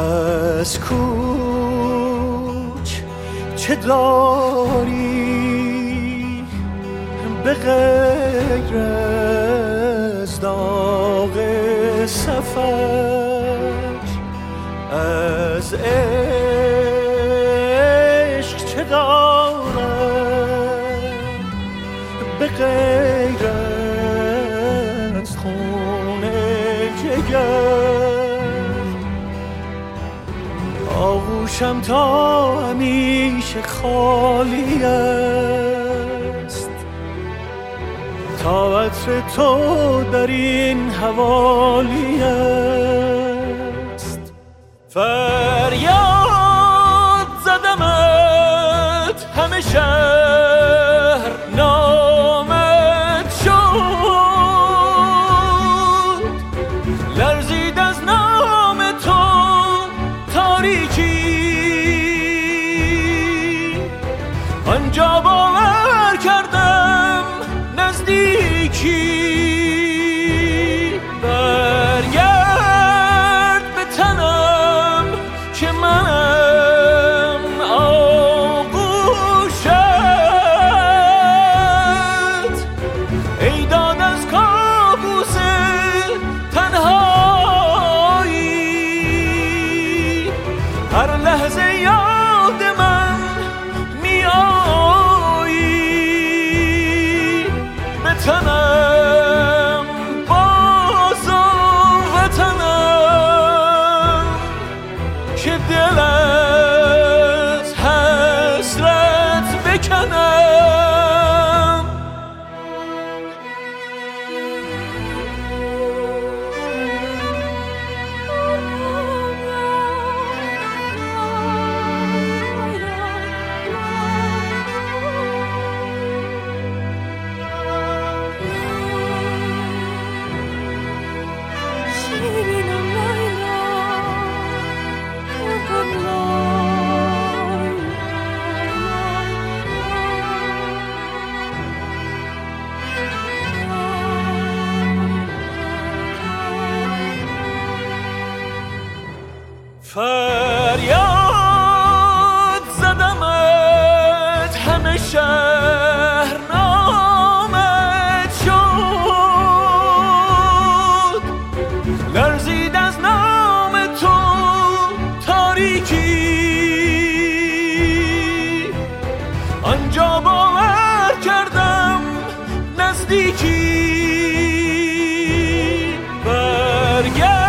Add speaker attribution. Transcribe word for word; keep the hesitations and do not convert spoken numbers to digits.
Speaker 1: از کوچ چه داری به غیر از داغ سفر؟ از عشق چه دارم به غیر از خون جگر؟ آغوشم تا همیشه خالی است، تا عطر تو در این حوالی است. فریاد زدمت همه شهر نامت شد، لرزید از نام تو تاریکی، آنجا باور کردم نزدیکی. برگرد به تنم که منم آغوشت، ای داد از کابوس تنهایی، هر لحظه یاد من می آیی. به تنم باز و وطنم که دل از حسرت بکنم. فریاد زدمت همه شهر نامت شد، لرزید از نام تو تاریکی، آنجا باور کردم نزدیکی. برگرد